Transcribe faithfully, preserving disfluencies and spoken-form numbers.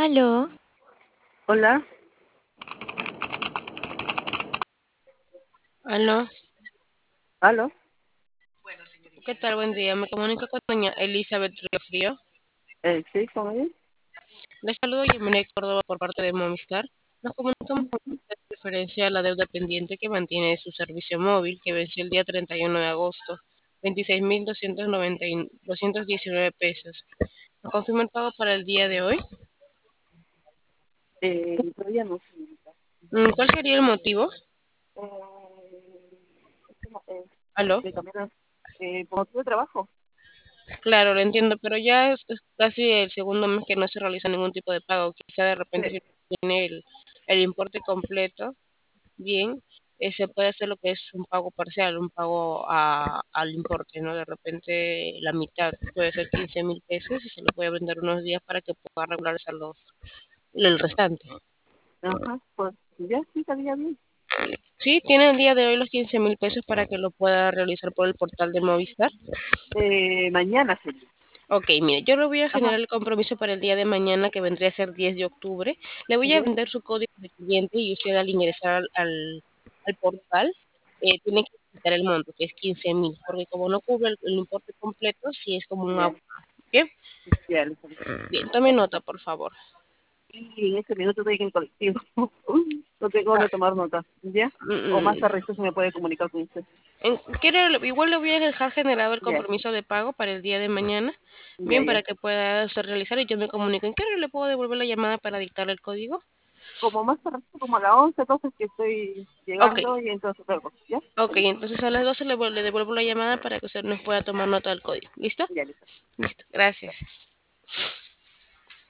Aló, Hola, Aló, aló, ¿qué tal? Buen día. Me comunico con doña Elizabeth Riofrío. eh, sí, con él. Les saludo Yemene Córdoba por parte de Movistar. Nos comunicamos en referencia a la deuda pendiente que mantiene de su servicio móvil, que venció el día treinta y uno de agosto, veintiséis mil doscientos noventa y doscientos diecinueve pesos. ¿Nos confirma el pago para el día de hoy? Eh, todavía no, señorita. Mm, ¿Cuál sería el motivo? Eh, es que no, eh, Aló. me cambiaron, eh, por motivo de trabajo. Claro, lo entiendo, pero ya es, es casi el segundo mes que no se realiza ningún tipo de pago. Quizá de repente Sí, si tiene el, el importe completo, bien, eh, se puede hacer lo que es un pago parcial, un pago a, al importe, ¿no? De repente la mitad puede ser quince mil pesos y se le puede brindar unos días para que pueda regularizar los, el restante. ajá, pues ya sí, estaría bien. Sí, tiene el día de hoy los quince mil pesos para que lo pueda realizar por el portal de Movistar. Eh, mañana sería. Ok, mire, yo le voy a Ajá, generar el compromiso para el día de mañana, que vendría a ser diez de octubre. Le voy a ya, vender su código de cliente y usted al ingresar al, al, al portal eh, tiene que quitar el monto, que es quince mil, porque como no cubre el, el importe completo, sí es como un ya, abono. Bien, ya, lo sabía. bien, tome nota, por favor. Y en este minuto estoy en colectivo. No tengo Ah, dónde tomar nota, ¿ya? O más mm, tarde usted se me puede comunicar con usted. en- ¿quiere- igual le voy a dejar generado el Ya, compromiso de pago para el día de mañana, ya, bien, ya. para que pueda usted realizar y yo me comunico. ¿En qué hora le puedo devolver la llamada para dictar el código? Como más tarde, como a las once, entonces que estoy Ok, llegando y entonces luego, ¿ya? Ok, entonces a las doce le, vuel- le devuelvo la llamada para que usted nos pueda tomar nota del código. ¿Listo? Ya, listo. Listo, gracias.